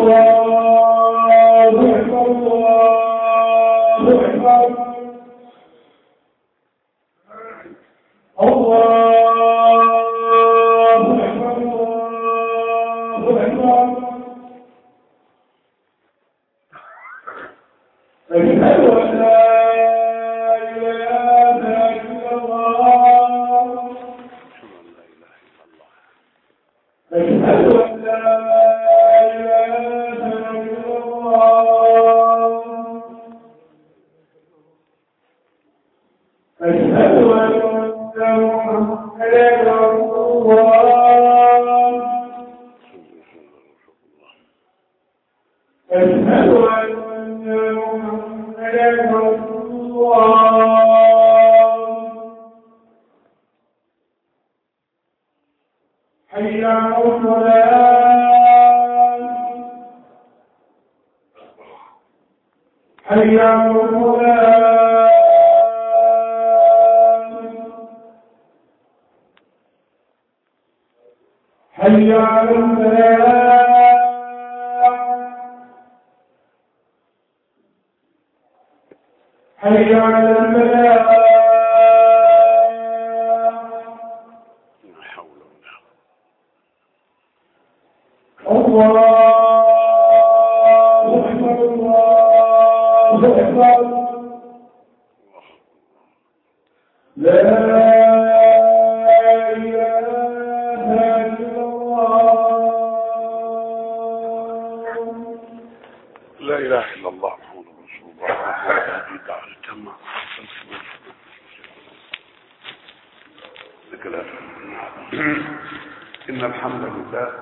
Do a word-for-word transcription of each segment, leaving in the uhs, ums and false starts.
إن الحمد لله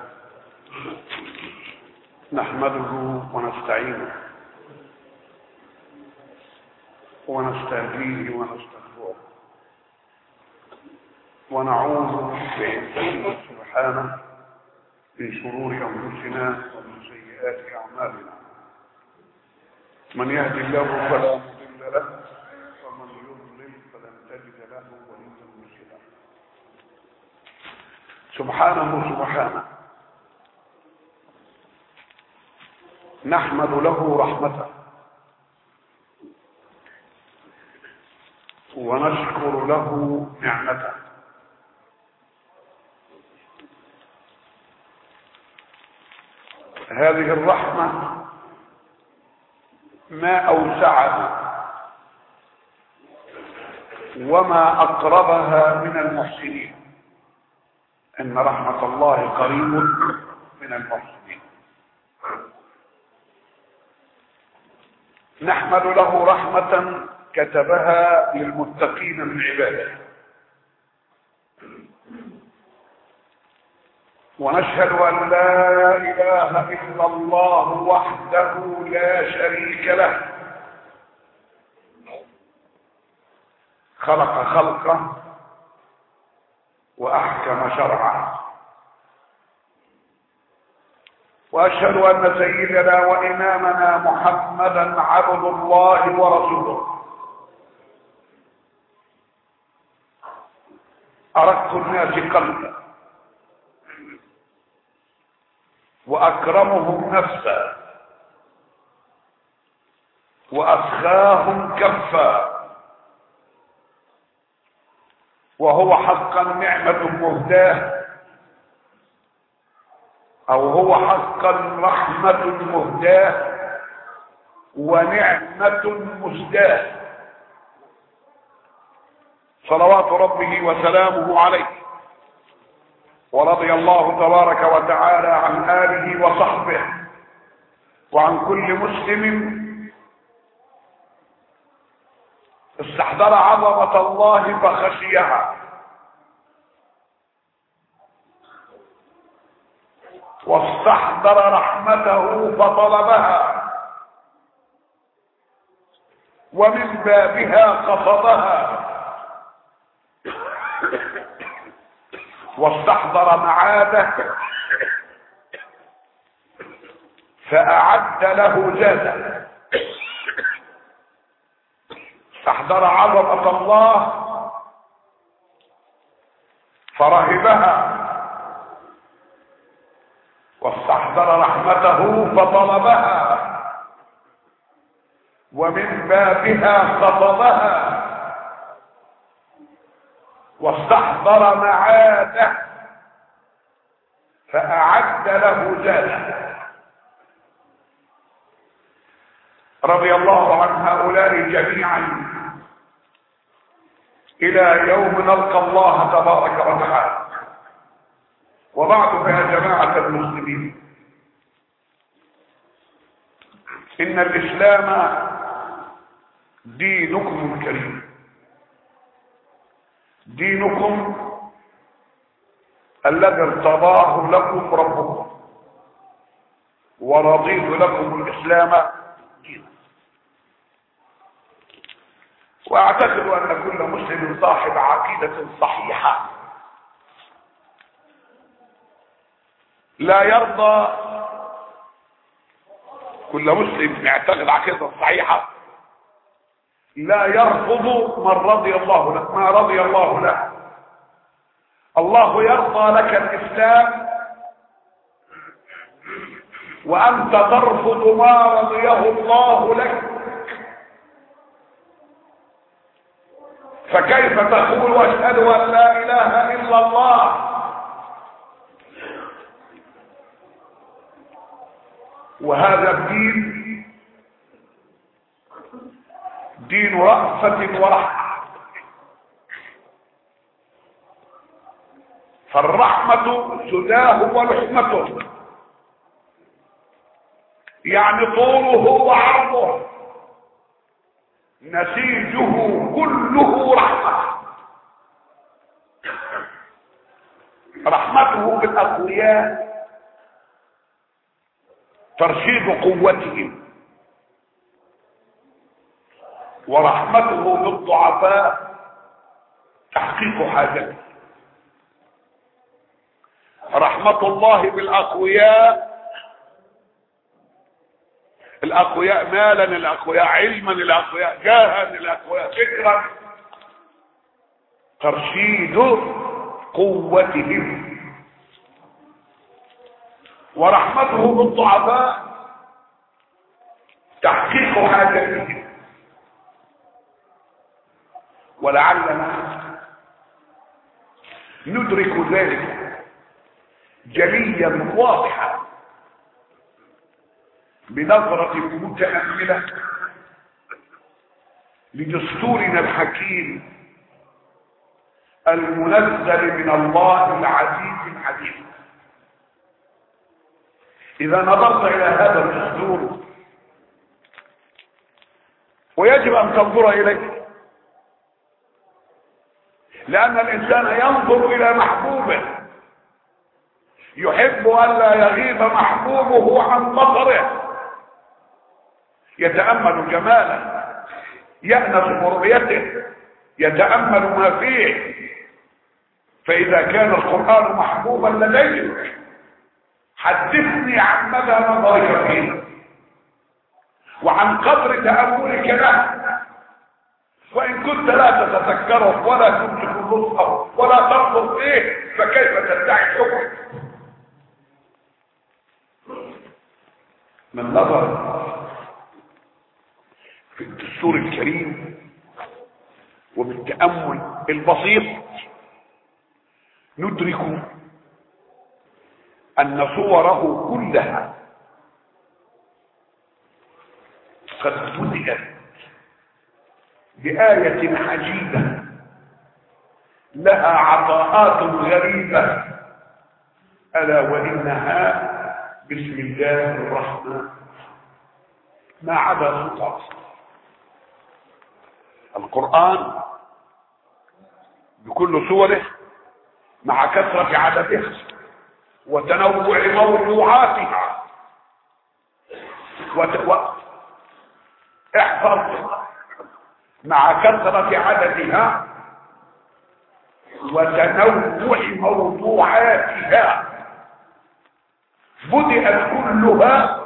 نحمده ونستعينه ونستهديه ونستغفره ونعوذ بعزته سبحانه من شرور أنفسنا ومن سيئات أعمالنا. من يهد الله فلا مضل له ومن يضلل فلن تجد له وليا مرشدا. سبحانه سبحانه نحمد له رحمته ونشكر له نعمته. هذه الرحمة ما أوسعها وما أقربها من المحسنين. إن رحمة الله قريب من المحسنين. نحمد له رحمة كتبها للمتقين من عباده، ونشهد أن لا إله إلا الله وحده لا شريك له، خلق خلقه وأحكم شرعه. وأشهد أن سيدنا وإمامنا محمدا عبد الله ورسوله، أرق الناس قلبا وأكرمهم نفسا وأسخاهم كفا، وهو حقا نعمة مهداة، أو هو حقا رحمة مهداة ونعمة مسداة، صلوات ربه وسلامه عليه. ورضي الله تبارك وتعالى عن آله وصحبه وعن كل مسلم استحضر عظمة الله فخشيها، واستحضر رحمته فطلبها، ومن بابها قصدها، واستحضر معاده فأعد له زادا. استحضر عظمة الله فرهبها، واستحضر ذكر رحمته فطلبها، ومن بابها خطبها، واستحضر معاده فأعد له زاده. رضي الله عن هؤلاء جميعا إلى يوم نلقى الله تبارك وتعالى. وبعد يا جماعة المسلمين، إن الإسلام دينكم الكريم، دينكم الذي ارتضاه لكم ربكم، ورضيت لكم الإسلام دينا. واعتقد ان كل مسلم صاحب عقيدة صحيحة لا يرضى، كل مسلم يعتقد عقيدة صحيحة لا يرفض من رضي الله له ما رضي الله له. الله يرضى لك الإسلام وأنت ترفض ما رضيه الله لك، فكيف تقول واشهد ان لا اله الا الله وهذا الدين دين رأفة ورحمة؟ فالرحمة سداه ولحمته، يعني طوله وعرضه، نسيجه كله رحمة. رحمته بالأقوياء ترشيد قوتهم، ورحمته بالضعفاء تحقيق حاجتهم. رحمة الله بالأقوياء، الأقوياء مالا، الأقوياء علما، الأقوياء جاها، الأقوياء فكرا، ترشيد قوتهم. ورحمته بالضعفاء تحقيق حاجتهم. ولعلنا ندرك ذلك جليا واضحا بنظرة متأملة لدستورنا الحكيم المنزل من الله العزيز الحكيم. إذا نظرت إلى هذا الدستور، ويجب أن تنظر إليه، لأن الإنسان ينظر إلى محبوبه، يحب أن لا يغيب محبوبه عن بصره، يتأمل جماله، يأنس برؤيته، يتأمل ما فيه. فإذا كان القرآن محبوبا لديك، حدثني عن مدى نظرك فيه وعن قدر تأملك له. وإن كنت لا تتذكره ولا تمسك نصحه ولا تنظر فيه، فكيف تدعي الحكم؟ من نظر في الدستور الكريم وبالتأمل البسيط ندرك أن صوره كلها قد بدأت بآية عجيبة لها عطاءات غريبة، ألا وإنها بسم الله الرحمن، ما عدا سطر. القرآن بكل صوره مع كثرة عددها وتنوع موضوعاتها وت... و... احفظ مع كثرة عددها وتنوع موضوعاتها بدأت كلها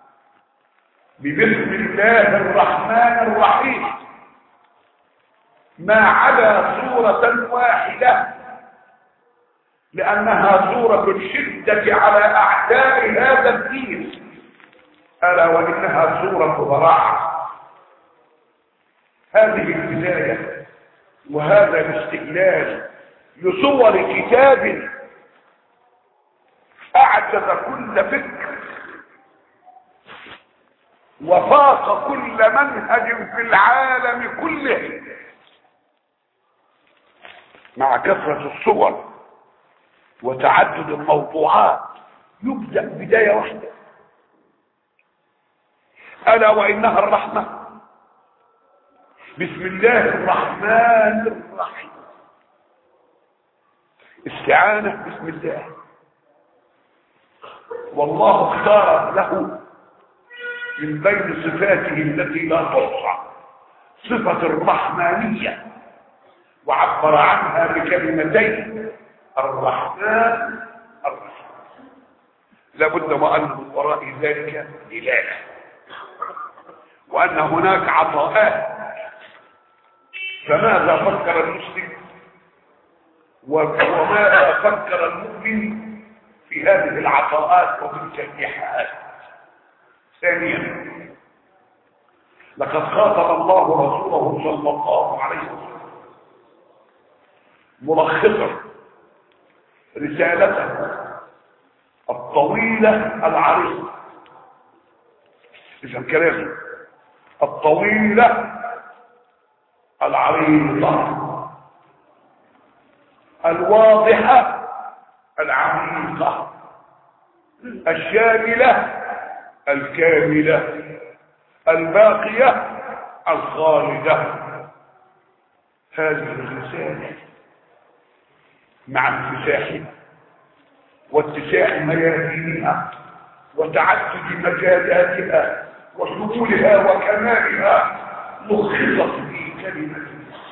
ببسم الله الرحمن الرحيم، ما عدا سورة واحدة لأنها سورة الشدة على أعداء هذا الدين، ألا وإنها سورة براعة. هذه البداية وهذا الاستهلال لصور كتاب أعجز كل فكر وفاق كل منهج في العالم كله، مع كثرة الصور وتعدد الموضوعات يبدأ بداية واحدة، ألا وإنها الرحمة. بسم الله الرحمن الرحيم، استعانة بسم الله، والله اختار له من بين صفاته التي لا تحصى صفة الرحمانية، وعبر عنها بكلمتين: الرحمن الرحيم. لابد وأن من وراء ذلك دلالة، وأن هناك عطاءات. فماذا فكر المسلم وماذا فكر المؤمن في هذه العطاءات وفي الإيحاءات؟ ثانيا، لقد خاطب الله رسوله صلى الله عليه وسلم ملخصا رسالته الطويلة العريضة. إذا كلامه الطويلة العريضة الواضحة العميقة الشاملة الكاملة الباقية الخالدة. هذه الرسالة مع انفتاحها واتساع ميادينها وتعدد مجالاتها وشمولها وكمالها لخصت في كلمة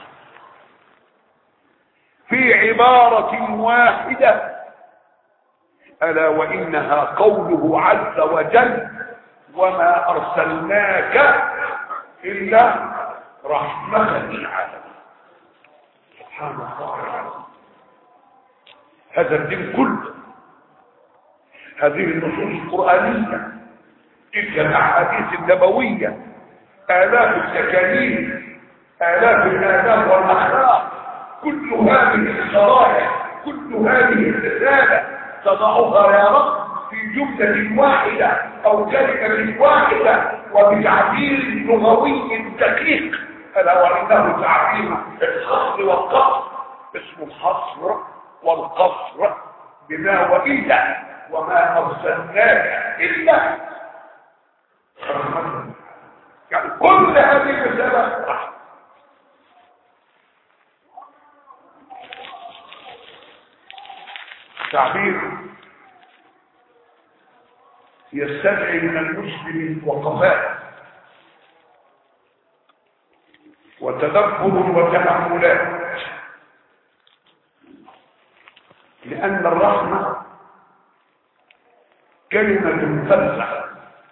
في عبارة واحدة، ألا وإنها قوله عز وجل: وما أرسلناك إلا رحمة للعالمين. سبحان الله، هذا الدين كله، هذه النصوص القرآنية، تلك الأحاديث النبوية، آلاف التكاليف، آلاف الآداب والأخلاق، كل هذه الشرائع، كل هذه الرسالة تضعها يا رب في جملة واحدة أو كلمة واحدة وبتعبير لغوي دقيق، ألا وإنه تعبير الحصر والقصر. اسم الحصر والقصر بما وإلا، وما أرسلناك إلا رحمة. يعني كل هذه الرسالة رحمة. تعبير يستدعي من المسلم وقفات وتدبر وتأملات، لأن الرحمة كلمة فلسفة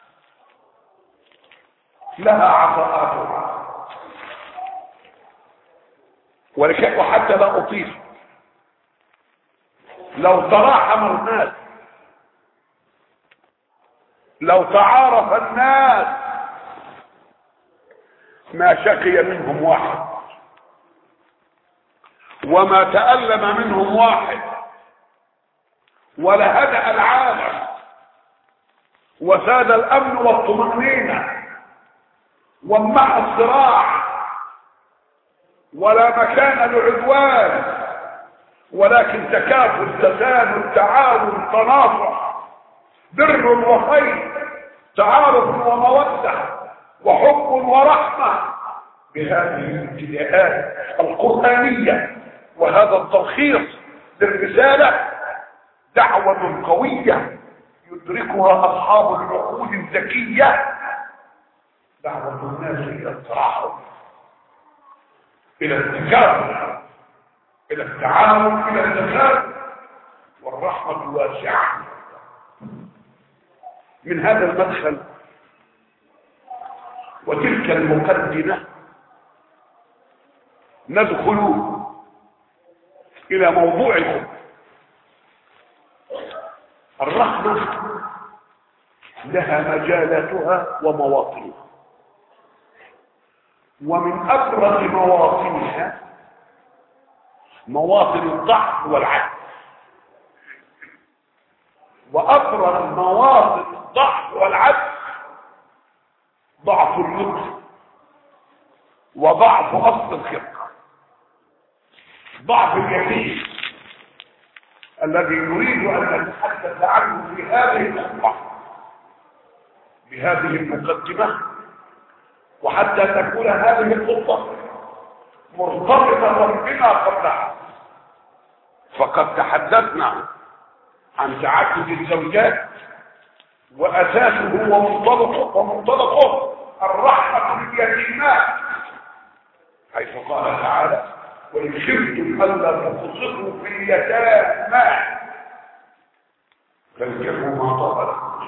لها عطاءاتها، ولكن وحتى لا أطيل، لو تراحم الناس، لو تعارف الناس ما شقي منهم واحد وما تألم منهم واحد، ولهدأ العالم وساد الأمن والطمأنينة وانمحى الصراع، ولا مكان لعدوان، ولكن تكافل تسامح تعاون تناصح بر وخير تعارف ومودة وحب ورحمة. بهذه الابتداءات القرآنية وهذا التلخيص للرسالة دعوة قوية يدركها أصحاب العقول الذكية، دعوة الناس إلى التراحم، إلى التكافل، إلى التعاون، إلى التكافل، والرحمة واسعة. من هذا المدخل وتلك المقدمة ندخل إلى موضوع الخطبة. الرحمة لها مجالاتها ومواطنها، ومن أبرز مواطنها مواطن الضعف والعجز، وأبرز مواطن الضعف والعجز ضعف اللطف وضعف أصل الخلقة، ضعف اليتيم الذي نريد أن نتحدث عنه في هذه الخطبة بهذه المقدمة، وحتى تكون هذه الخطبة مرتبطة بما قبلها. فقد تحدثنا عن تعدد الزوجات وأساسه ومنطلقه ومنطلقه الرحمة باليتيمات، حيث قال تعالى: وإن خفتم ألا تقسطوا في اليتامى فانكحوا ما طاب لكم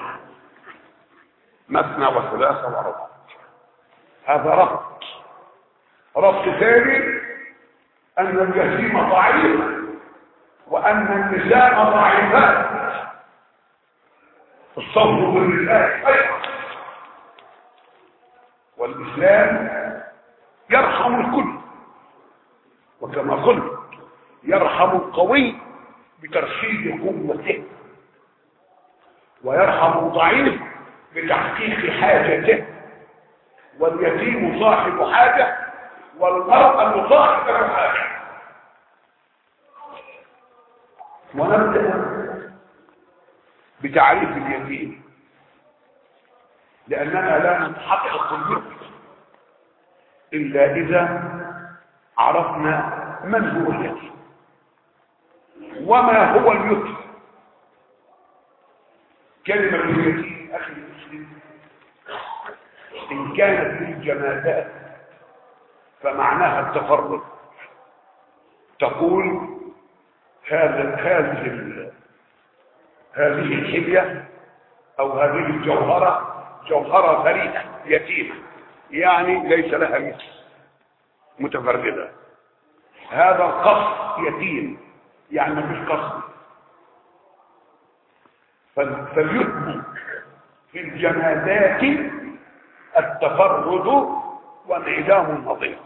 مثنى وثلاث ورباع. هذا ربط. ربط ثاني أن اليتيم ضعيف وأن النساء ضعيفات، الصبر بالله خير، والإسلام يرحم الكل، وكما قلت يرحم القوي بترشيد قوته، ويرحم الضعيف بتحقيق حاجته، واليتيم صاحب حاجة والمرأة صاحبة حاجة. ونبدأ بتعريف اليتيم، لأننا لا نتحقق اليتيم إلا إذا عرفنا من هو اليتيم وما هو اليتيم. كلمة اليتيم أخي المسلم إن كانت للجمادات فمعناها التفرد. تقول هذا هذه هذه الحلية أو هذه الجوهرة جوهرة فريدة يتيمة، يعني ليس لها مثل، متفردة. هذا القصر يتيم، يعني ما فيش قصر. فاليتم في الجمادات التفرد وانعدام النظير،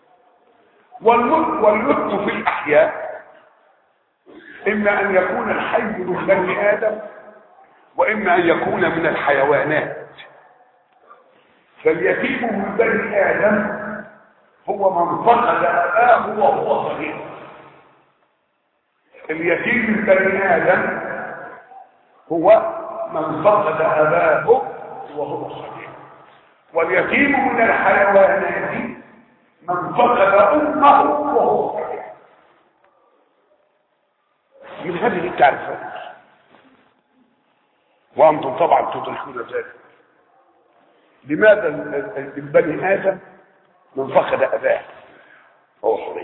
واليتم في الأحياء إما أن يكون الحي من بني آدم وإما أن يكون من الحيوانات. فاليتيم من بني آدم هو من فقد أباه وهو صغير. اليتيم من بني آدم هو من فقد أباه وهو صغير. واليتيم من الحيوانات من فقد أمه وهو صغير. من هذه التعريفات، وأنتم طبعا تدركون ذلك. لماذا البني آدم من فقد أباه وهو صغير،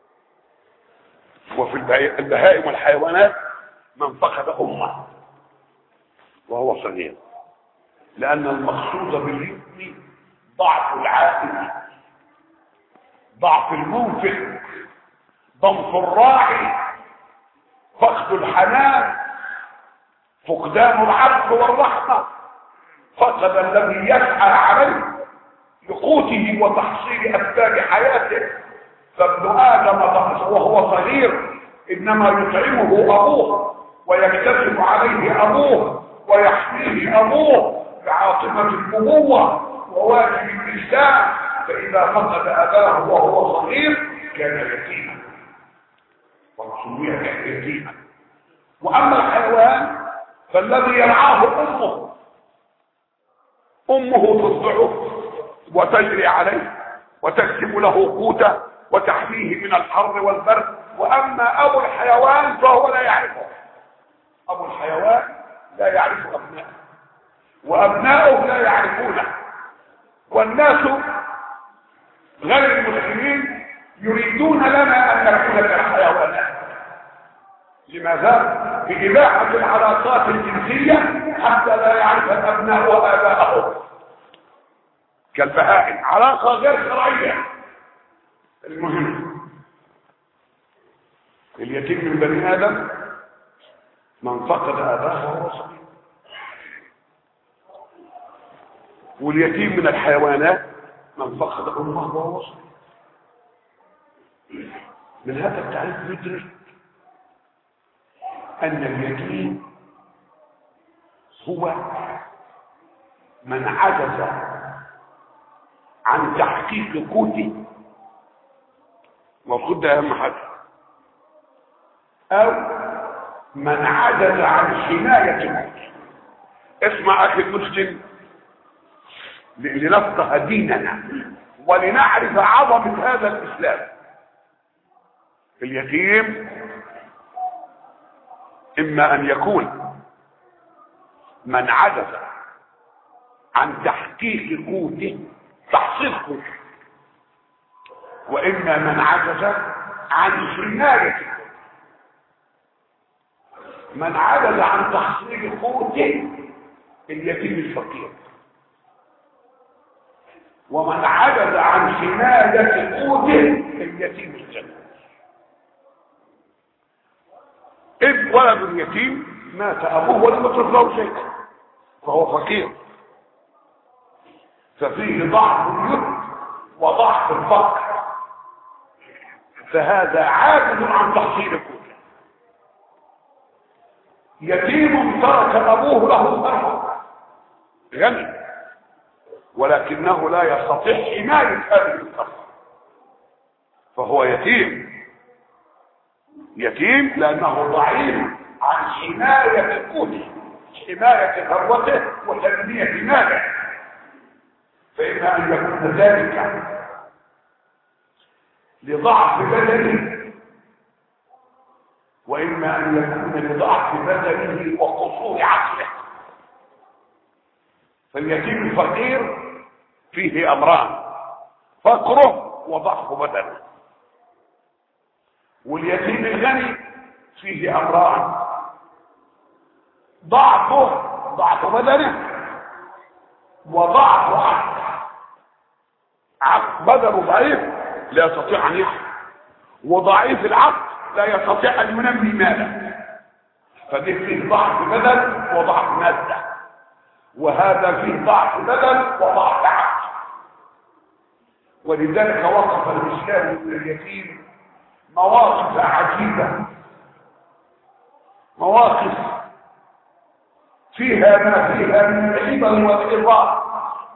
وفي البهائم والحيوانات من فقد أمه وهو صغير؟ لأن المقصود باليتم ضعف العائل، ضعف المنفق، ضمف الراعي، فقد الحنان، فقدان العطف والرحمة، فقد الذي يسعى عليه لقوته وتحصيل أسباب حياته. فابن آدم وهو صغير إنما يطعمه أبوه ويكتسب عليه أبوه ويحميه أبوه بعاطفة الأبوة وواجب الإسلام. فإذا فقد أباه وهو صغير كان يتيما وسمي يتيما. وأما الحيوان فالذي يرعاه أمه، أمه ترضعه وتجري عليه وتكتب له قوته وتحميه من الحر والبرد. وأما أبو الحيوان فهو لا يعرفه. أبو الحيوان لا يعرف أبناءه وأبناؤه لا يعرفونه. والناس غير المسلمين يريدون لنا أن نكون كالحيوانات. لماذا؟ بإباحة العلاقات الجنسية حتى لا يعرف الأبناء وآباءهم كالبهائم، علاقة غير شرعية. المهم اليتيم من بني آدم من فقد اباه وهو صغير. واليتيم من الحيوانات من فقد امه وهو صغير. من هذا التعريف ندرك ان اليتيم هو من عجز عن تحقيق قوته، المفروض ده اهم حاجه، او من عجز عن حمايه قوته. اسمع اخي المسلم، لنفقه ديننا ولنعرف عظمه هذا الاسلام. اليتيم اما ان يكون من عجز عن تحقيق قوته، تحصيل قوته، واما من عجز عن حمايه قوته. من عجز عن تحصيل قوته اليتيم الفقير، ومن عجز عن حمايه قوته اليتيم الجنة. إذ ولد اليتيم مات ابوه ولم يتركه شيء فهو فقير، ففيه ضعف اليد وضعف الفقر، فهذا عاجز عن تحصيل قوته. يتيم ترك ابوه له ثروه غني، ولكنه لا يستطيع حمايه هذه الثروه، فهو يتيم. يتيم لانه ضعيف عن حمايه قوته، حمايه ثروته وتنميه ماله. فإما أن يكون ذلك لضعف بدنه، وإما أن يكون لضعف بدنه وقصور عقله. فاليتيم الفقير فيه أمران: فقره وضعف بدنه. واليتيم الغني فيه أمران: ضعفه ضعف بدنه وضعف عقله. عقل بدنه ضعيف لا يستطيع ان يحيا، وضعيف العقل لا يستطيع ان ينمي ماله. فده فيه ضعف بدن وضعف ماده، وهذا فيه ضعف بدن وضعف عقل. ولذلك وقف الاسلام لليتيم مواقف عجيبه، مواقف فيها ما فيها من العبر والعظات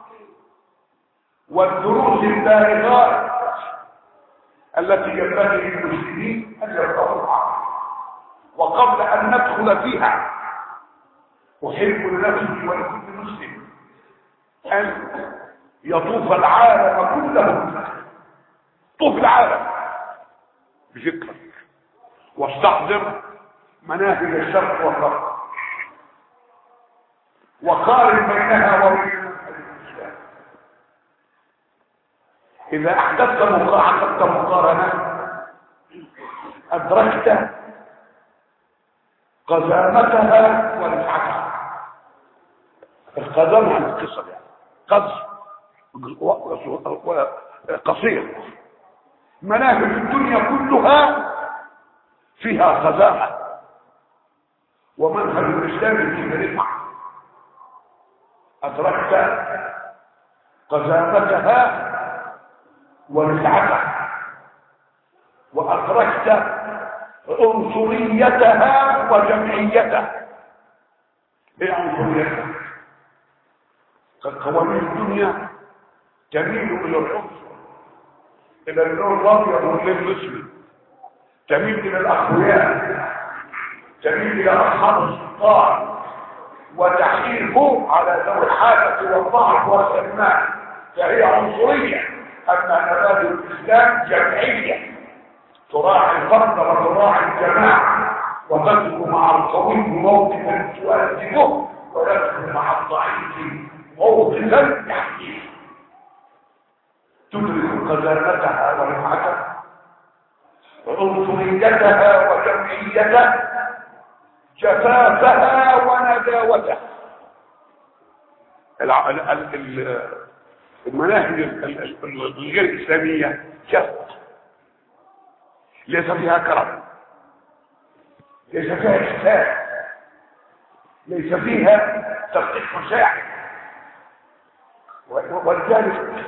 والدروس البالغات التي ينبغي للمسلمين ان يرتقوها. وقبل ان ندخل فيها احب لنفسي ولكل مسلم ان يطوف العالم كله، طوف العالم بفكرك واستحضر مناهج الشرق والغرب، وقارن بينها وبين الاسلام. اذا احدثت مقارنه مقارنه ادركت قزامتها ورفعتها. القزامه عن القصه يعني قز قصير. مناهج الدنيا كلها فيها قزامه، ومنهج الاسلام فيه رفعه. أدركت قزامتها ورفعتها، وأدركت عنصريتها وجمعيتها. ايه عنصريتها؟ قوانين الدنيا تميل الى العنصر، الى اللون الابيض واللون الاسود، تميل الى الاقوياء، تميل الى اصحاب السلطان، وتحقيقه على ذوي الحاجة والضعف والسلمان، فهي عنصرية. أما مبادئ الإسلام جمعية، تراعي الفرد وتراعي الجماعة، وتدخل مع القوي موقفا تؤدبه، وتدخل مع الضعيف موقفا يحكيه. تدرك قزامتها ورفعتها، عنصريتها وجمعيتها، جفافها ونداوتها. المناهج الغير الإسلامية جف، ليس فيها كرم، ليس فيها إحسان، ليس فيها تفتيح مشاعر. ولذلك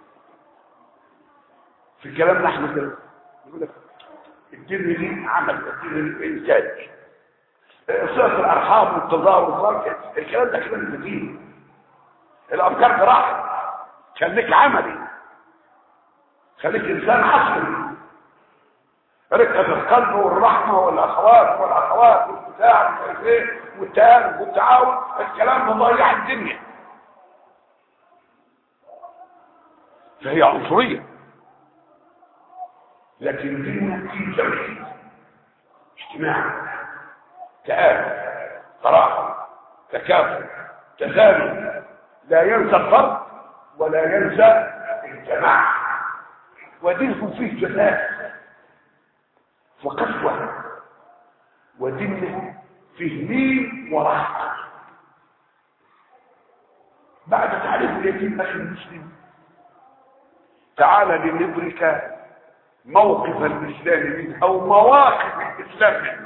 في كلامنا احنا كده يقول لك الدين دي عمل، الدين دي انتاج، صلة الارحام والتضارب والفرق، الكلام ده كلام الدين. الافكار دي راحت، خليك عملي، خليك انسان عصري. رقة القلب والرحمة والاخوات والاخوات والبتاع والتآلف والتعاون، الكلام ده ضيع الدنيا. فهي عنصرية، لكن ديننا فيه توحيد اجتماعي، تآلف، تراحم، تكافؤ، تسامح، لا ينسى الفرد ولا ينسى الجماعة. ودينه فيه جزاء وقسوة، ودينه فيه لين ورحمة. بعد تعريف اليتيم أخي المسلم، تعال لندرك موقف الإسلام منه أو مواقف الإسلام منه.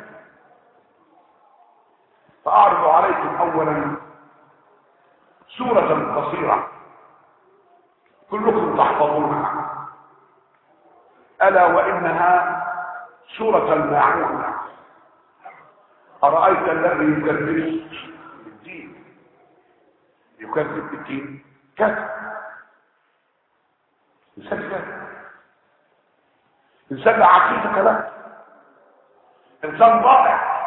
فأعرض عليكم أولا سورة قصيرة كلكم تحفظونها، ألا وإنها سورة الماعون. أرأيت الذي يكذب بالدين، يكذب بالدين كذب، إنسان كذب، إنسان لا عقيدة له، إنسان ضائع.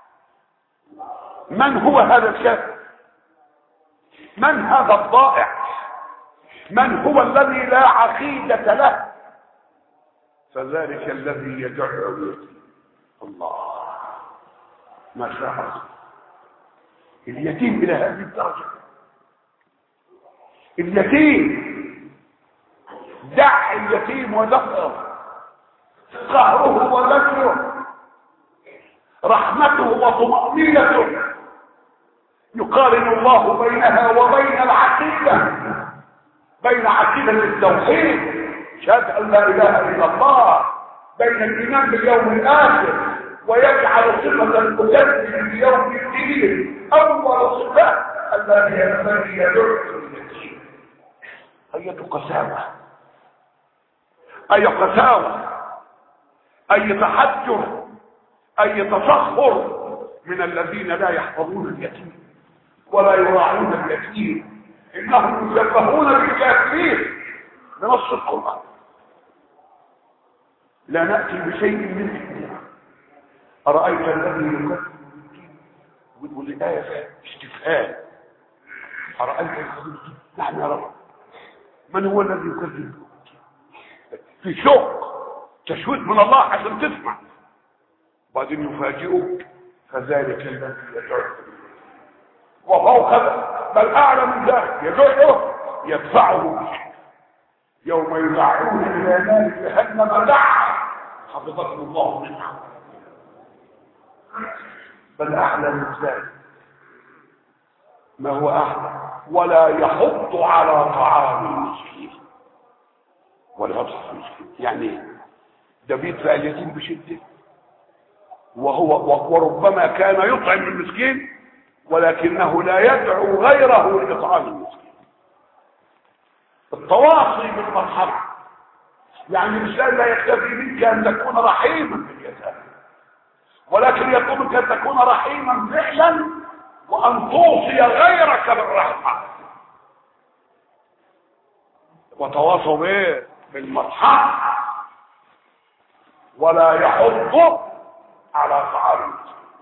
من هو هذا الكافر؟ من هذا الضائع؟ من هو الذي لا عقيدة له؟ فذلك الذي يدعو اليتيم. الله ما شاء الله، اليتيم إلى هذه الدرجة. اليتيم دع اليتيم ودفعه، قهره وذكره، رحمته وطمأنينته، يقارن الله بينها وبين العقيدة، بين عقيدة التوحيد شهادة أن لا إله إلا الله، بين الإيمان باليوم الآخر، ويجعل صفة المكذب بيوم الدين أول صفة الذي يدعو اليتيم. أية قساوة، أي قساوة، أي تحجر، أي تسخر من الذين لا يحفظون اليتيم ولا يراعون اليتيم، إنهم يشبهون بالكافرين بنص القرآن. لا نأتي بشيء من الدين. أرأيت الذي يكذب بالدين، والآية فيها استفهام. أرأيت الذي نحن نرى من هو الذي يكذب في شوق تشويق من الله عشان تسمع، بعدين يفاجئك فذلك الذي يدعو، وفوق بل أعلى من ذلك يدعو يدفعه يوم يدعون إلى نار جهنم دعا حفظكم الله منها. بل أعلى من ذلك، ما هو أعلى؟ ولا يحض على طعام المسكين، ولا يحض على المسكين يعني ده بيدفع اليتيم بشدة، وهو وربما كان يطعم المسكين ولكنه لا يدعو غيره لإطعام المسكين. التواصي بالمرحمة، يعني الإنسان لا يكتفي منك أن تكون رحيما باليتامى، ولكن يطلبك أن تكون رحيما فعلا وأن توصي غيرك بالرحمة. وتواصوا به بالمرحمة، ولا يحض على طعام.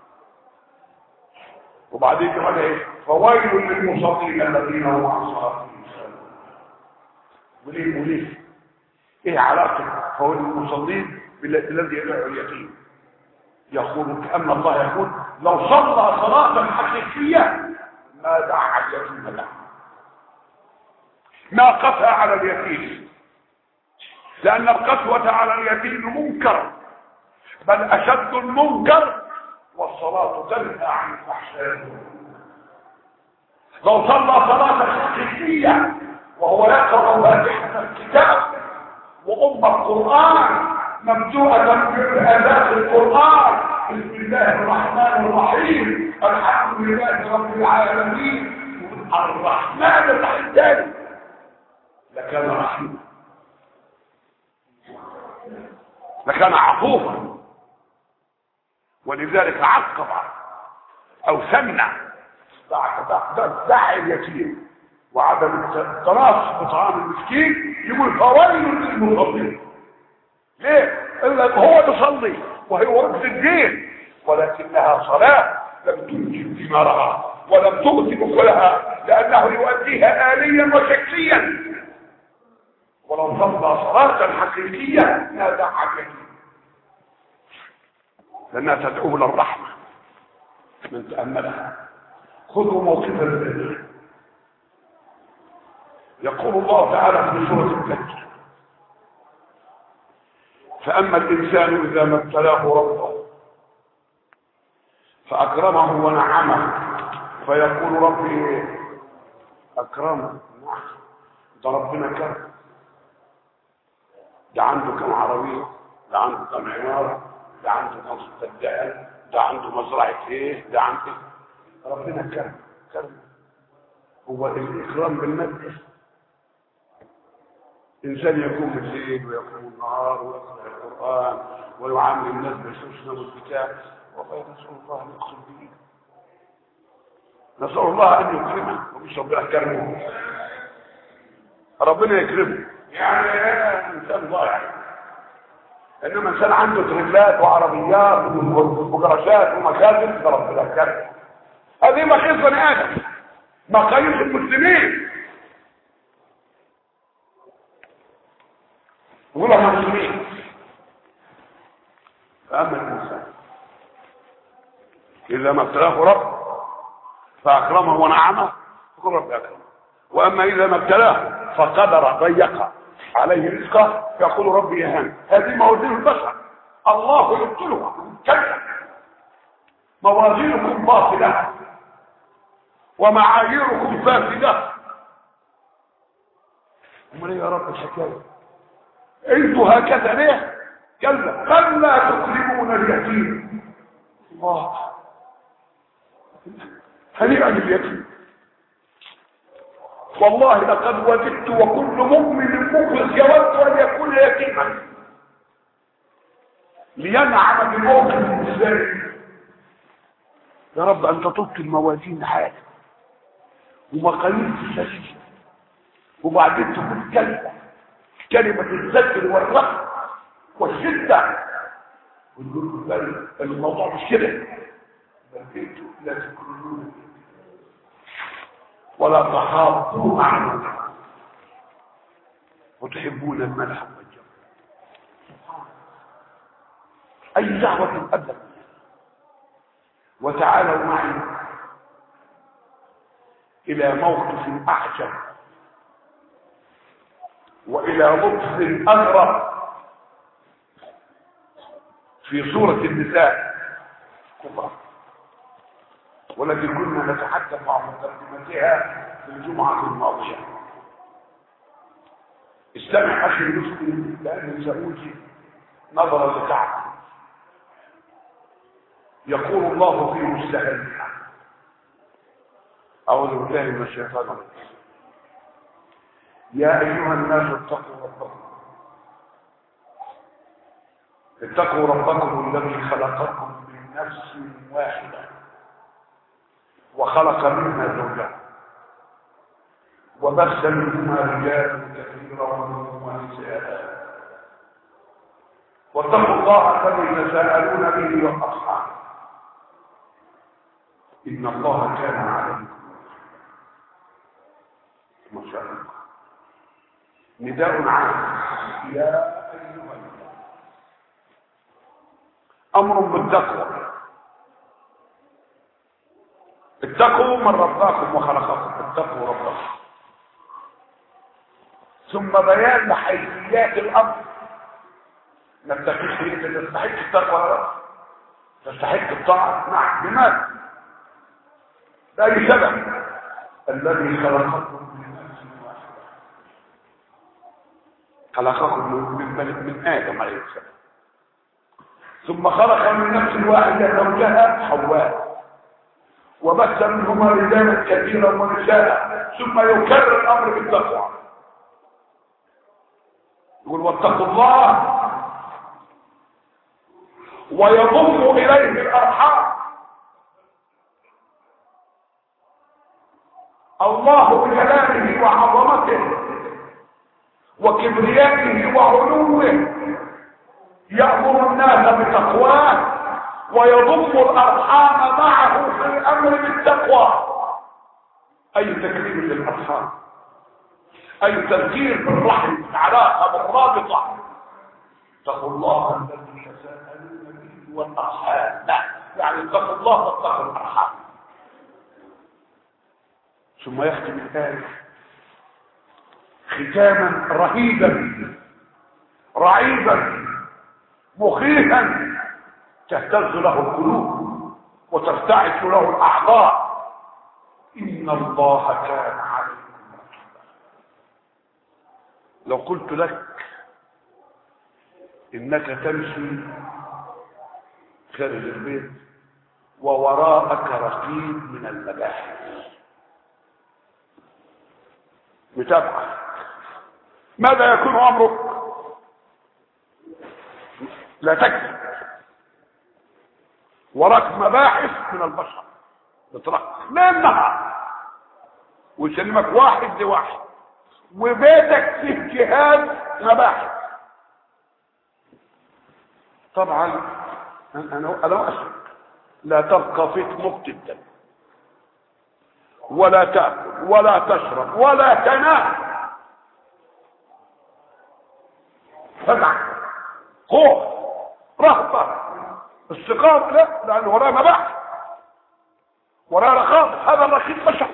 وبعدين كمان ايه؟ فويل للمصلين الذين هم عن صلاتهم ساهون. وليه وليه؟ ايه علاقه فويل للمصلين بالذي يدعو اليتيم؟ يقول كأن الله يقول لو صلى صلاة حقيقية ما دعا اليتيم له، ما قسى على اليتيم، لأن القسوة على اليتيم منكر، بل أشد المنكر، والصلاة تنهى عن الفحشاء. لو صلى صلاة حقيقية وهو يقرأ فاتحة الكتاب وأم القرآن ممدوحة بآيات القرآن بسم الله الرحمن الرحيم الحمد لله رب العالمين الرحمن الرحيم تاني لكان رحيما لكان عفوفا. ولذلك عقب او سمع دعي اليتيم وعدم التراص بطعام المسكين يقول فويل للمصلين. ليه؟ الا هو يصلي وهي ركن الدين ولكنها صلاه لم تنجب ثمارها ولم تؤتي اكلها لانه يؤديها آليا وشكليا. ولو صلى صلاه حقيقيه هذا حقيقي لانها تدعو للرحمه من تاملها. خذوا موقفا منه. يقول الله تعالى في سوره الكهف فاما الانسان اذا ما ابتلاه ربه فاكرمه ونعمه فيقول ربي اكرمه. نعم ده ربنا كرم. ده عنده كم عربيه، ده عنده كم عماره، ده عنده قصر الدهن، ده عنده مزرعه ايه، ده عنده ربنا كرم. كرم هو الاكرام بالمادة. انسان يقوم بالليل ويقوم النهار ويقرا القران ويعامل الناس بالحسنى والبتاع والله نسال الله ان يقسم به. نسال الله ان يكرمه ومش ربنا كرمه ربنا يكرمه. يعني انسان ضايع انما انسان عنده تريلات وعربيات وجراشات ومكاتب ده ربنا كرمه. هذه مقاييس بني ادم، مقاييس المسلمين. يقولوا احنا مسلمين. فاما الانسان اذا ما ابتلاه رب فاكرمه ونعمه فقل رب اكرمه واما اذا ما ابتلاه فقدر ضيق عليه رزقه فيقول ربي يهان. هذه موازين البشر الله يبطلها كذا. موازينكم باطله ومعاييركم فاسده. امال يا رب الحكايه انتوا هكذا ليه؟ كلا كلا تكرمون اليتيم. الله هنيئا لليتيم. والله لقد وجدت وكل مؤمن مخلص يود ان يكون يتيما لينعم بموقف الاسلام. يا رب انت طلت الموازين حاجه ومقاييس الشديده وبعدين تقول كلمه كلمه الذكر والرفق والشده ونقول الموضوع مش كده. بل انتم لا تكرهون ولا تحاضون معه وتحبون الملح والجمال. اي دعوه ابدا. وتعالوا معي الى موقف اعجب والى لطف اغرب في سوره النساء كبرى والتي كنا نتحدث عن مقدمتها في الجمعه الماضيه. استمع اخي المسلم لان سأوتي نظرا لتعب. يقول الله في مستهلها اعوذ بالله من الشيطان الرجيم يا ايها الناس اتقوا ربكم اتقوا ربكم الذي خلقكم من نفس واحده وخلق منها زوجها وبث منهما رجالا كثيرا ونساء واتقوا الله الذي تساءلون به والارحام ان الله كان عليكم ما شاء الله. نداء عام يا ايها الناس امر بالتقوى. اتقوا من رباكم وخلقكم اتقوا ربكم ثم بيان لحيثيات الامر. ما تتقيش انت تستحق التقوى يا رب تستحق الطاعه. نعم لماذا؟ لاي سبب؟ الذي خلقكم من نفس واحده خلقكم من من, من ادم عليه السلام ثم خلق من نفس واحدة زوجها حواء وبث منهما رجالا كثيرا ونساء ثم يكرر الامر بالتقوى يقول واتقوا الله ويضم اليه الارحام. الله بجلاله وعظمته وكبريائه وعلوه يأمر الناس بتقواه ويضم الارحام معه في الامر بالتقوى. اي تكريم للارحام، اي تذكير بالرحم، العلاقه بالرابطه. اتقوا الله الذي تساءلون به والارحام، يعني اتقوا الله واتقوا الارحام. ثم يختم الايه ختاما رهيبا رعيبا مخيفا تهتز له القلوب وترتعش له الاعضاء. ان الله كان عليكم رقيبا. لو قلت لك انك تمشي خارج البيت ووراءك رقيب من المباحث متابعة، ماذا يكون امرك؟ لا تكذب. وراك مباحث من البشر بترقب منها ويسلمك واحد لواحد وبيتك فيه جهاز مباحث. طبعا انا انا اسف لا تبقى فيك نقطة دم ولا تاكل ولا تشرب ولا تنام. فزع، خوف، رهبة، استقامة، لا، لأن وراه مباحث وراه رخاص. هذا الرخيص بشر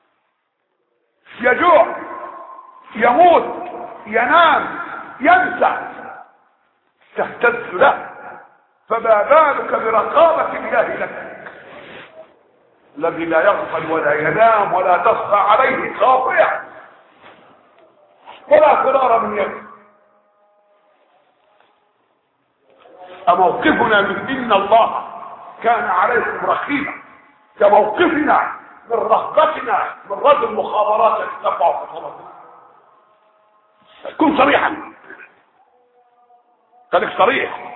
يجوع يموت ينام ينسى تهتز له، فما بالك برقابة الله لك الذي لا يغفل ولا ينام ولا تصفى عليه خافية ولا فرار من يده. موقفنا من ان الله كان عليكم رقيبا كموقفنا من رهبتنا من رد المخابرات التي تقع في صلاتنا. كن صريحا، خليك صريح.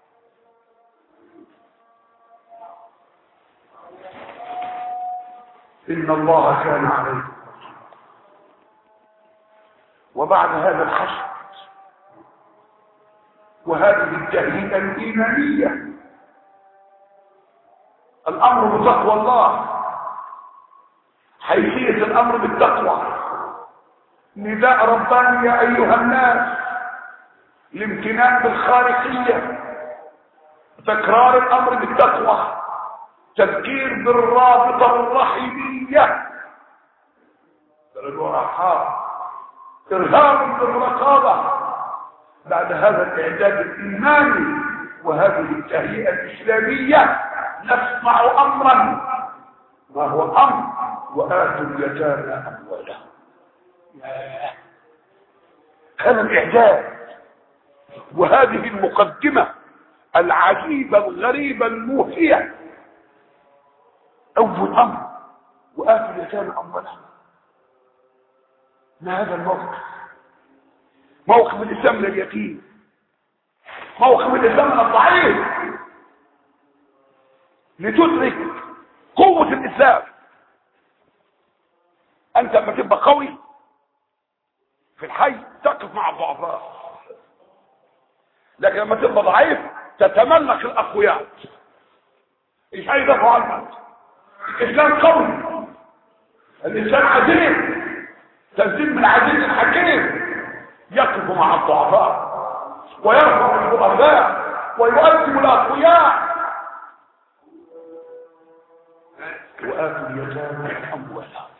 ان الله كان عليكم رقيبا. وبعد هذا الحشد وهذه التهيئة الإيمانية الأمر بتقوى الله، حيثية الأمر بالتقوى، نداء رباني يا أيها الناس، الامتنان بالخالقية، تكرار الأمر بالتقوى، تذكير بالرابطة الرحيمية الرحام، إرهاب بالرقابة. بعد هذا الإعداد الإيماني وهذه التهيئة الإسلامية نسمع أمرا ما هو الأمر وآتوا اليتامى أموالهم. هذا الإعداد وهذه المقدمة العجيبة الغريبة الموحية. أول أمر وآتوا اليتامى أموالهم. ما هذا الموقف؟ موقف الإسلام لليتيم، موقف الإسلام الضعيف لتدرك قوة الإسلام. أنت لما تبقى قوي في الحي تقف مع الضعفاء، لكن لما تبقى ضعيف تتملك الأقوياء. إيش عايز يدافع عنك؟ الإسلام قوي، الإسلام عزيز، تنزيل من عزيز الحكيم، يقف مع الضعفاء ويرفع الضعفاء ويؤدب الاقوياء. وآتوا اليتامى أموالهم،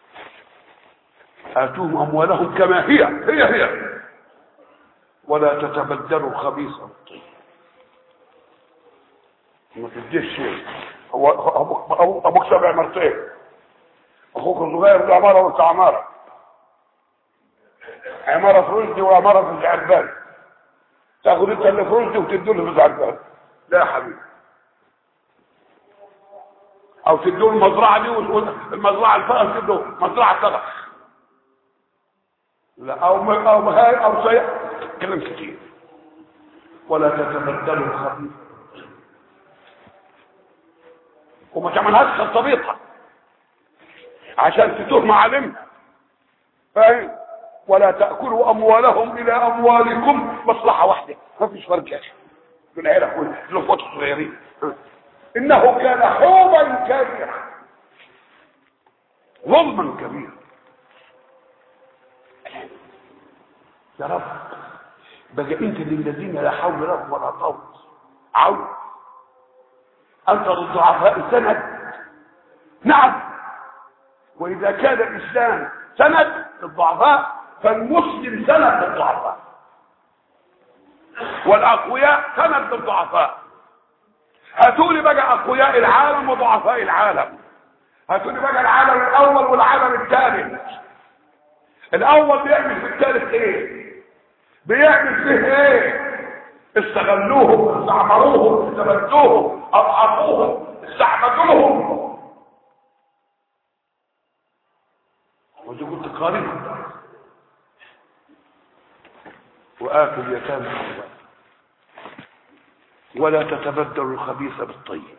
آتوهم أموالهم كما هي هي هي ولا تتبدلوا خبيثا بالطيب. ما تديش شيء. هو أبوك, أبوك سبع مرتين، أخوك الصغير له عمارة وأنت عمارة، عمارة في رشدي وعمارة في الزعربان، تاخد انت اللي في رشدي وتدوله في الزعربان. لا يا حبيبي، او تدوا المزرعه دي والمزرعه الفقر تدوا مزرعه سبخ، لا او او هاي او سيء، كلام كتير. ولا تتبدلوا الخبيث وما تعملهاش خلطبيطه عشان تتوه معالمها، فاهم؟ ولا تاكلوا اموالهم الى اموالكم، مصلحه واحده، ما فيش فرق يا اخي من العيله كلها الاخوات الصغيرين. انه كان حوبا كبيرا، ظلما كبيرا. يا رب بقى انت للذين لا حول لهم ولا قوه عون، انت للضعفاء سند. نعم، واذا كان الاسلام سند للضعفاء فالمسلم سند للضعفاء، والاقوياء سند للضعفاء. هاتوا لي بقى اقوياء العالم وضعفاء العالم، هاتوا لي بقى العالم الاول والعالم الثالث. الاول بيعمل في الثالث ايه؟ بيعمل فيه ايه؟ استغلوهم، استعمروهم، استبدوهم، اضعفوهم، استعبدوهم. ودي كنت قريب وآتوا اليتامى أموالهم ولا تتبدلوا الخبيث بالطيب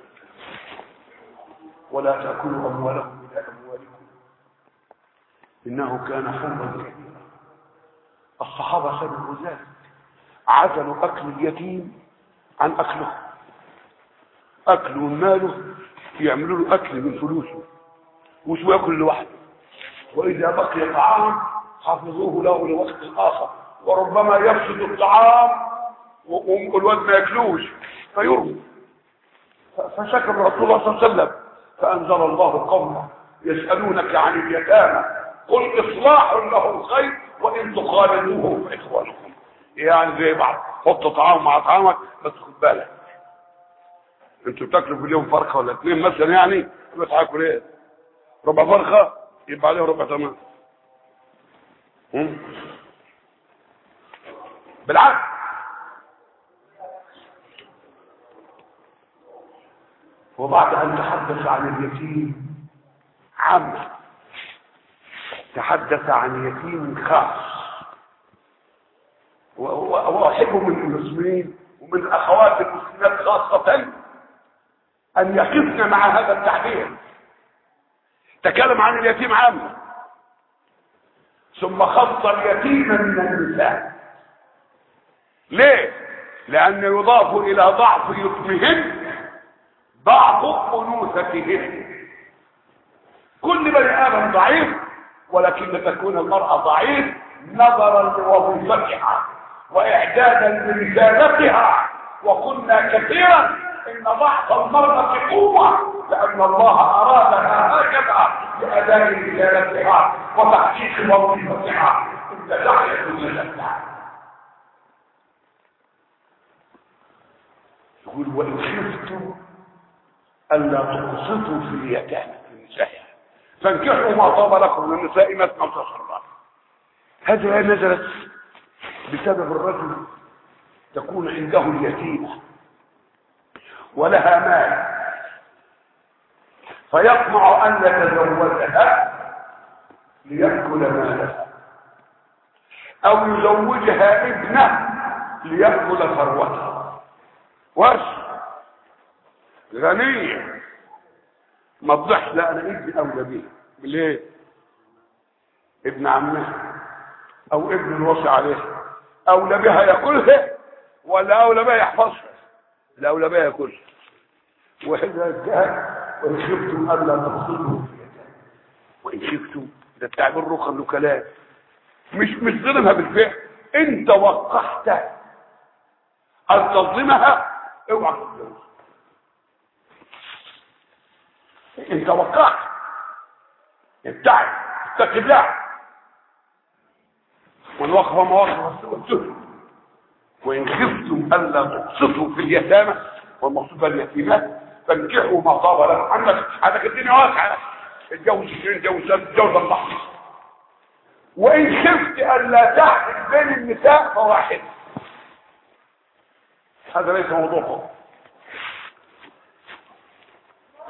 ولا تأكلوا أموالهم إلى أموالكم إنه كان حوبا كبيرا. الصحابة سمعوا ذلك، عزلوا أكل اليتيم عن أكله، أكله ماله يعملوا له أكل من فلوسه وش يأكل لوحده، وإذا بقي طعام حافظوه له لوقت آخر، وربما يفسد الطعام والواد ما ياكلوش فيرمي. فشكر رسول الله صلى الله عليه وسلم فأنزل الله قوله يسألونك عن اليتامى قل إصلاح لهم خير وإن تخالطوهم فإخوانكم. يعني زي بعض، حط طعام مع طعامك بس خد بالك انتوا بتاكلوا في اليوم فرخه ولا اثنين مثلا، يعني بتاكلوا ايه؟ ربع فرخه يبقى عليه ربع تمام. بالعكس وبعد ان تحدث عن اليتيم عامه تحدث عن يتيم خاص، واحب من المسلمين ومن الاخوات المسلمات خاصه ان يقفن مع هذا التعبير. تكلم عن اليتيم عامه ثم خص اليتيم من النساء. ليه؟ لأن يضاف إلى ضعف يتمهن ضعف أنوثتهن. كل بني آدم ضعيف، ولكن تكون المرأة ضعيف نظرا لوظيفتها وإعدادا لرسالتها. وقلنا كثيرا إن ضعف المرأة قوة، لأن الله أرادها هكذا لأداء رسالتها وتحقيق وظيفتها. إن دعيت لله يقول وإن خفتم ألا تقسطوا في اليتامى في النساء فانكحوا ما طاب لكم من النساء مثنى وثلاث. هذه نزلت بسبب الرجل تكون عنده اليتيمة ولها مال فيطمع أن يتزوجها ليأكل مالها، أو يزوجها ابنه ليأكل ثروتها. وش غنية ما تضحش، لا انا ابني اولى بيه. ليه؟ ابن عمها او ابن الوصي عليها اولى بها ياكلها ولا اولى بها يحفظها؟ لا اولى بها ياكلها. واذا جاء وان خفتم الا تقصدوا وان خفتم ده التعبير رخى له كلام، مش مش ظلمها بالفعل، انت وقحت ان تظلمها اوعى تتجوز. انت وقعت ابتعد اتق الله والوقف مواقف السوء. وان خفتم الا تقسطوا في اليتامى والمقصود باليتيمات فانكحوا ما طاب لكم. عندك عندك الدنيا واسعه، اتجوز اثنين اتجوز ثلاثه اتجوز اربعه. وان خفت الا تعدل بين النساء فواحد. هذا ليس موضوعكم.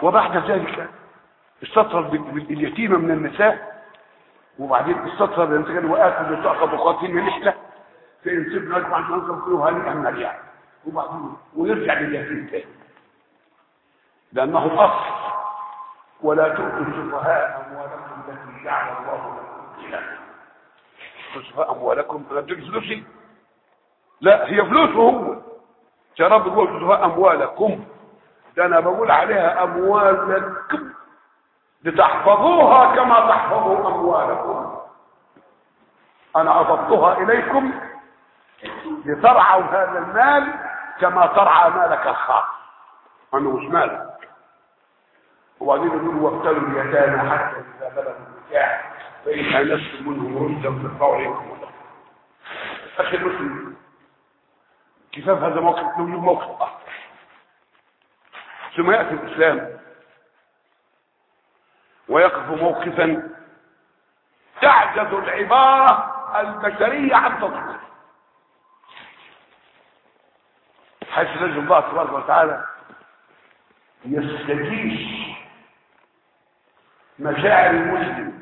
وبعد ذلك استطرد اليتيمة من النساء، وبعدين استطرد الانسان وآكل لتأخذ قاتل من نحلة فإن سبنا لكم عشان ننصر فيه هنيئا مريعا، وبعدين ويرجع لليتيم تاني لأنه أصل. ولا تؤتوا السفهاء أموالكم التي جعل الله لكم قياما. السفهاء أموالكم أنا بديك فلوسي؟ لا، هي فلوسه هو. شراب بيقول السفهاء أموالكم، ده أنا بقول عليها أموالكم لتحفظوها كما تحفظوا أموالكم. أنا أضفتها إليكم لترعوا هذا المال كما ترعى مالك الخاص، أنه مش مالك. وبعدين يقول وابتلوا اليتامى حتى إذا بلغوا النكاح فإن آنستم منهم رشدا فارفعوا إليكم الله. أخي المسلم، كفاف هذا موقف له موقف آخر. ثم يأتي الإسلام ويقف موقفا تعجز العبارة البشرية عن تصويره، حيث نجد الله تبارك وتعالى يستجيش مشاعر المسلم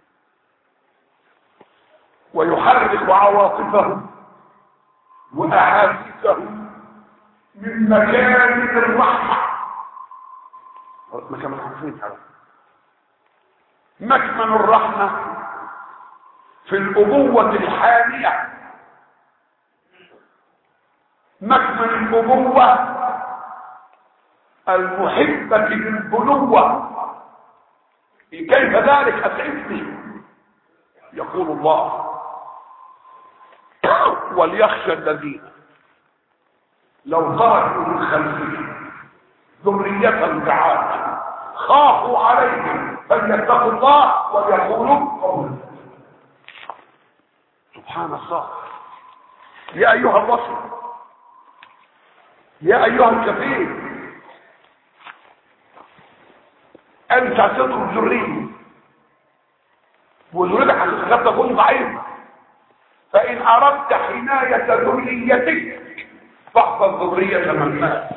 ويحرك عواطفه وأحاسيسه من مكان الرحمة. مكان الرحمة مكمن الرحمة في الأبوة الحالية، مكمن الأبوة المحبة للبنوة. كيف ذلك أسعدني؟ يقول الله وليخشى الذين لو تركوا من خلفهم ذرية ضعافا خافوا عليهم فليتقوا الله وليقولوا قولا. سبحان الله. يا أيها الرسول، يا أيها الكفيل، أنت تترك ذرية وذريتك قد تكون ضعيفة، فإن أردت حماية ذريتك فاحفظ ذرية من مات.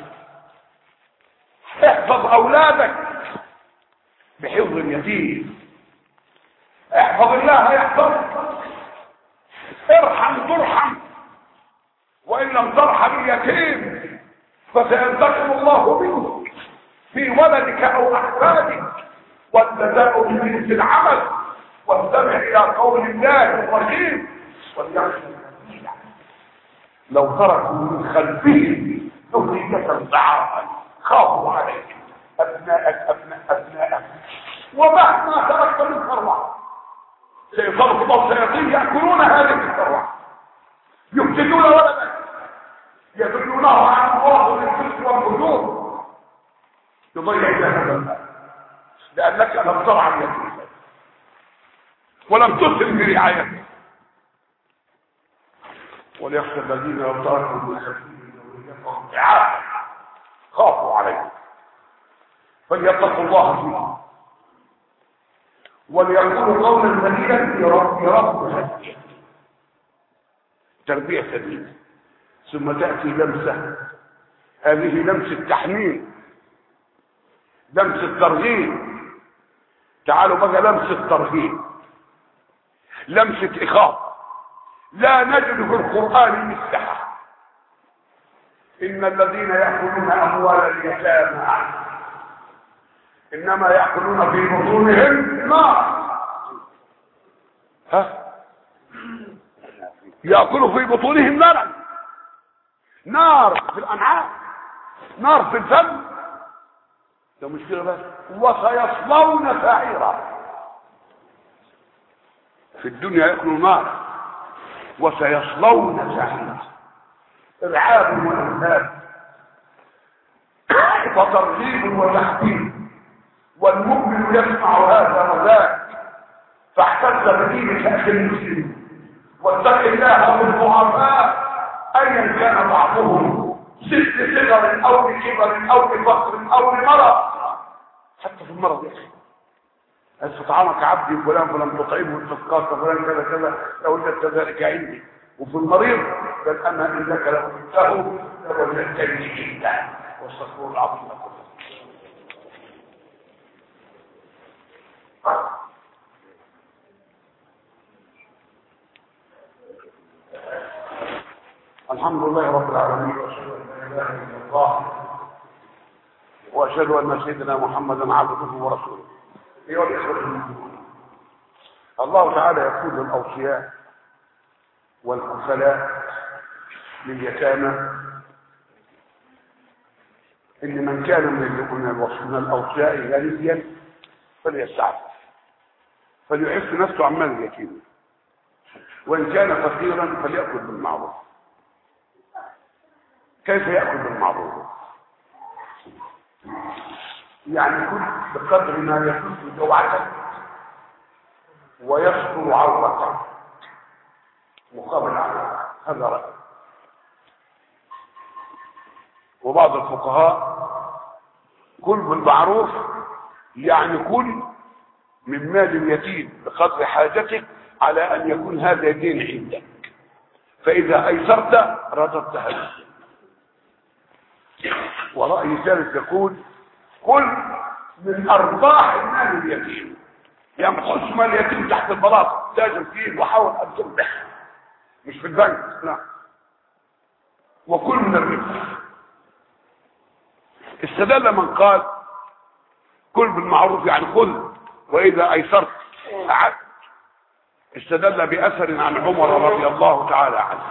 احفظ أولادك بحفظ اليتيم. احفظ الله يحفظك. ارحم ترحم، وإن لم ترحم اليتيم فسينتقم الله منك في ولدك أو أحفادك، والجزاء من جنس العمل. واستمع إلى قول الله الرحيم وليخشى الذين لو تركوا من خلفهم ذرية ضعافا خافوا عليك أبناءك أبناء أبناءك. ومهما تركت من ثروة سيطرق الله سيطين يأكلون هذه الثروة، يفسدون ولدك، يدلونه عن الله للفسق والفجور، يضيع جهنم لأنك لم ترعى اليتيم ولم تسلم برعايته. وليخشى الذين لو تركوا من خلفهم ذرية ضعافا خافوا عليهم فليتقوا الله فيهم وليقولوا قولا سديدا يرب تربية سديدة. ثم تأتي لمسة، هذه لمسة تحميل، لمسة ترغيب. تعالوا بقى لمسة ترغيب، لمسة إخاف. لا نجد في القرآن مثلها. إن الذين يأكلون أموال اليتامى إنما يأكلون في بطونهم نار. ها؟ يأكلوا في بطونهم نارا، نار في الأنعام، نار في الفم. ده مشكلة بس. وسيصلون سعيرا. في الدنيا يأكلوا نار وسيصلون سعيرا. إرعاب وإرهاب وترغيب وتحذير. والمؤمن يسمع هذا وذاك فاحتز بدينك أخي المسلم واتق الله بالضعفاء أيا كان بعضهم ست صغر أو لكبر أو لفقر أو لمرض. حتى في المرض يا أخي استطعمك عبدي فلان فلم تطعمه التفقاس فلان كذا كذا لو وجدت ذلك عندي. وفي المريض بل أنا إنك لو كنته لوجدتني جدا. واستغفر العظيم لكم. الحمد لله رب العالمين، واشهد ان لا اله الا الله، واشهد ان سيدنا محمدا عبده ورسوله. ايها الاخوه المسلمون، الله تعالى يقول للاوصياء والكفلاء لليتامى ان من كان من الاوصياء غنيا فليستعفف فليحس نفسه عن مال اليتيم، وان كان فقيرا فليأكل بالمعروف. كيف يأكل بالمعروف؟ يعني كل بقدر ما يكون جوعته ويستر عورته مقابل عورته، هذا رأي. وبعض الفقهاء كل بالمعروف يعني كل من مال اليتيم بقدر حاجتك، على ان يكون هذا دين عندك، فاذا ايسرت رددت هذا. ورأي ثالث يقول كل من ارباح مال اليتيم، يعني ما تخش مال اليتيم تحت البلاط تاجر فيه وحاول ان تربح، مش في البنك، لا، وكل من الربح. استدل من قال كل بالمعروف يعني خذ واذا ايسرت اعد، استدل باثر عن عمر رضي الله تعالى عنه.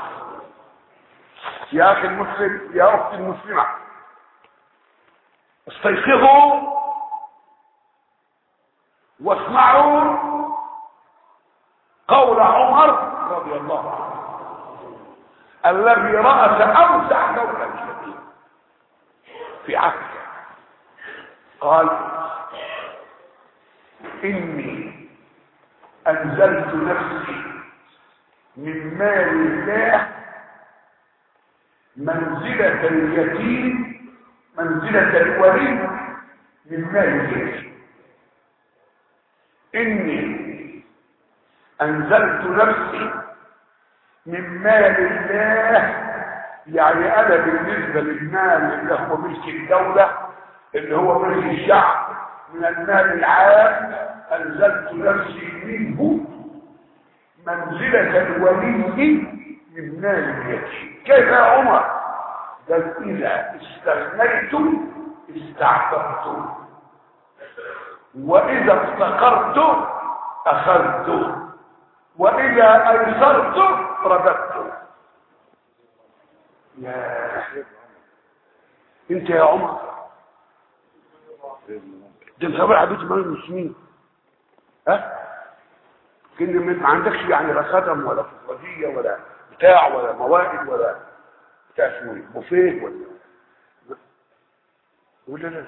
يا اخي المسلم، يا اختي المسلمه، استيقظوا واسمعوا قول عمر رضي الله عنه الذي رأس اوسع دولة الاسلامية في عهده، قال اني انزلت نفسي من مال الله منزلة اليتيم منزلة الولي من مال اليتيم. اني انزلت نفسي من مال الله، يعني انا بالنسبة للمال اللي هو ملك الدولة اللي هو ملك الشعب من المال العام، انزلت نفسي منه منزلة الولي من مال اليتيم. كيف يا عمر؟ قال اذا استغنيت استعففت، واذا افتقرت اخذت، واذا ايسرت رددت. يا انت يا عمر ده انت بقى بيت مال المسلمين، ها كن ما عندكش يعني لا خدم ولا فقديه ولا بتاع ولا موائد ولا بتاع اسمه ايه بوفيه ولا ولا لا،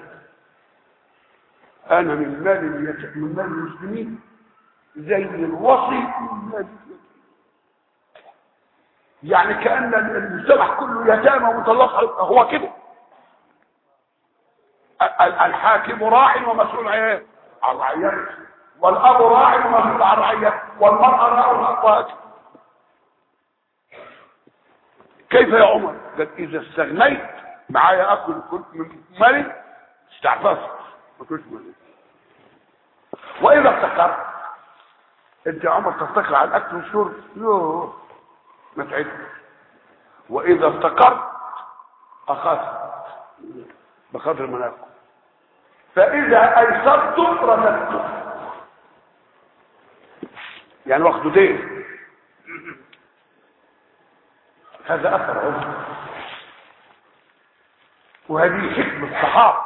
انا من مال من مال المسلمين زي الوصي من مال اليتيم. يعني كأن المجتمع كله يتامى ومطلقها، هو كده. الحاكم راع ومسؤول عن رعيته، والاب راع ومسؤول عن رعيته، والمرأة راع. كيف يا عمر؟ قال اذا استغنيت معايا اكل كل من مالي استعففت ما كنتش مالي، واذا افتقرت. انت يا عمر تفتقر على الاكل والشرب؟ يوه ما تعد. واذا افتقرت اخذت بقدر ما ناكل، فاذا ايسرت رددت، يعني واخده دين. هذا اثر عمر، وهذه حكمة الصحابة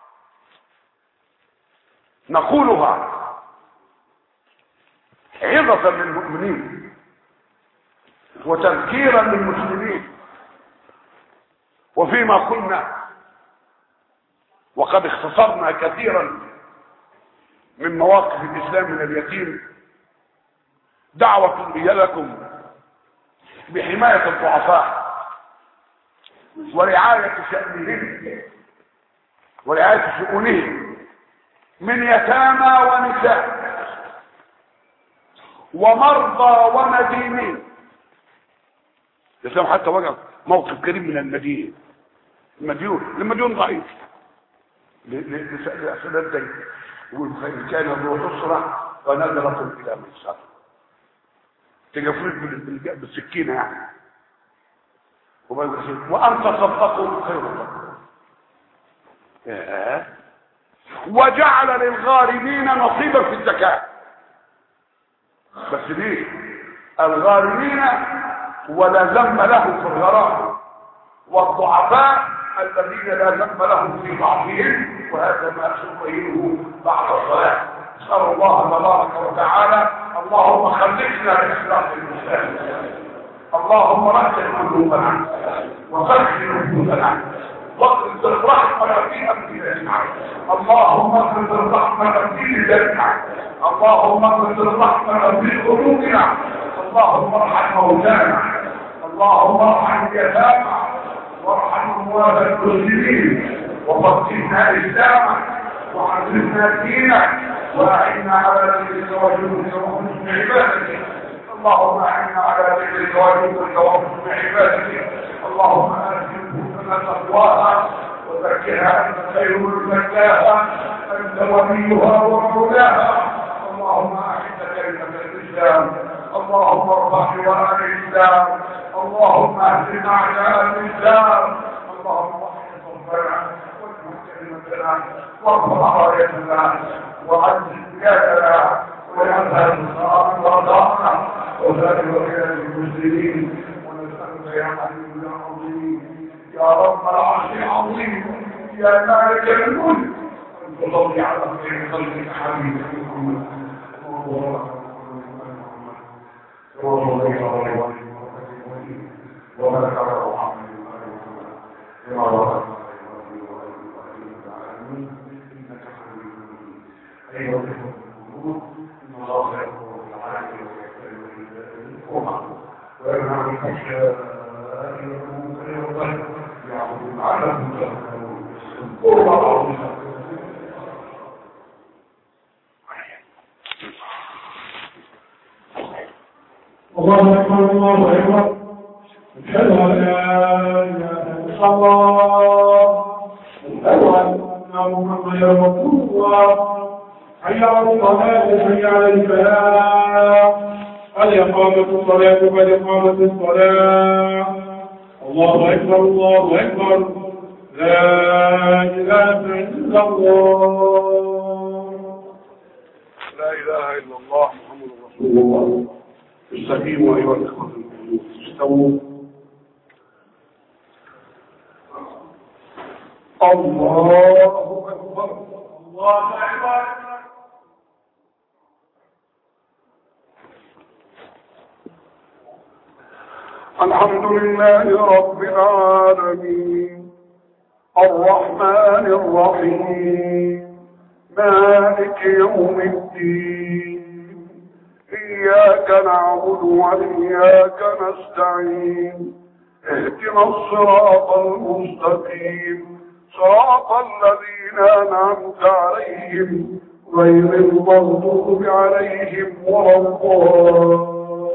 نقولها عظة للمؤمنين وتذكيرا للمسلمين. وفيما قلنا وقد اختصرنا كثيرا من مواقف الاسلام من اليتيم، دعوة لكم بحماية الضعفاء ورعاية شأنهم ورعاية شؤونهم من يتامى ونساء ومرضى ومدينين. الإسلام حتى وجد موقف كريم من المدين، المديون المديون ضعيف لأسئلة الدين، وإن كان ذو عسرة فنظرة إلى ميسرة، تجفرك بالسكينة يعني. وأن تصدقوا خير لكم. وجعل للغارمين نصيبا في الزكاة. بس ليه الغارمين؟ ولا ذنب لهم في الغرام، والضعفاء الذين لا ذنب لهم في ضعفهم، وهذا ما سنبينه بعد الصلاة. نسأل الله تبارك وتعالى اللهم خلقنا لإخلاص المسلمين، اللهم رتب قلوبنا وخلق نفوسنا واقصد الرحمة في أمرنا، اللهم اقصد الرحمة في ذاتنا، اللهم اقصد الرحمة في قلوبنا، اللهم ارحم موتانا، اللهم ارحم اليتامى وارحم اموات المسلمين، وفقهنا اسلامك وعلمنا دينك، واعنا على ذكرك وشكرك وحسن عبادتك، اللهم اعنا على ذكرك وشكرك وحسن عبادتك، اللهم ارزقنا تقواها وزكها انت خير من زكاها، انت وليها ومولاها، اللهم اعز كلمه الاسلام، اللهم ارفع لواء الاسلام، اللهم اهدنا اعداء الاسلام، اللهم احفظ ربنا واجمع كلمتنا وارفع رايتنا وعز بلادنا ويذهب الخير ورضانا وسائر بلاد المسلمين، ونسالك يا حبيب يا عظيم يا رب العرش العظيم يا مالك الملك ان تصلي على خير خلقك حبيبك محمد وما كره عمل كما ورد انك حميد ايها القلوب ان الله يقول العالم ويكرم وينهى عن الفحشاء والمنكر يعبدون لعلهم يتقون والله الله أكبر الله أكبر أشهد أن لا إله إلا الله أشهد أن محمدا رسول الله حي على الصلاة حي على الفلاح قد قامت الصلاة قد قامت الصلاة الله أكبر الله أكبر لا إله إلا الله لا إله إلا الله محمد رسول الله. استقيموا أيها الإخوة المؤمنون، استووا. الله أكبر الله أكبر. الحمد لله رب العالمين الرحمن الرحيم مالك يوم الدين إياك نعبد وإياك نستعين اهدنا الصراط المستقيم صراط الذين أنعمت عليهم غير المغضوب عليهم ولا الضالين.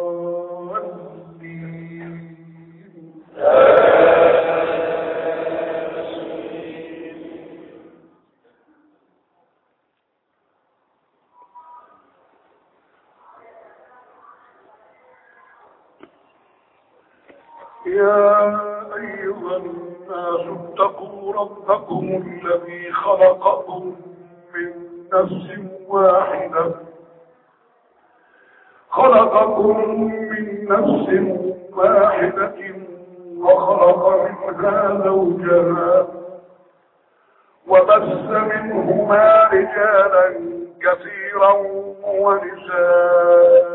يا أيها الناس اتقوا ربكم الذي خلقكم من نفس واحدة خلقكم من نفس واحدة وخلق منها زوجها وبث منهما رجالا كثيرا ونساء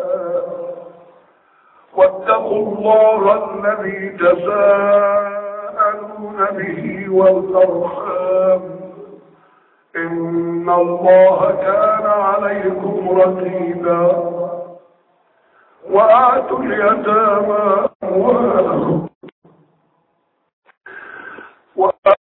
واتقوا الله الذي تساءلون به والأرحام إن الله كان عليكم رقيبا وآتوا اليتامى أموالهم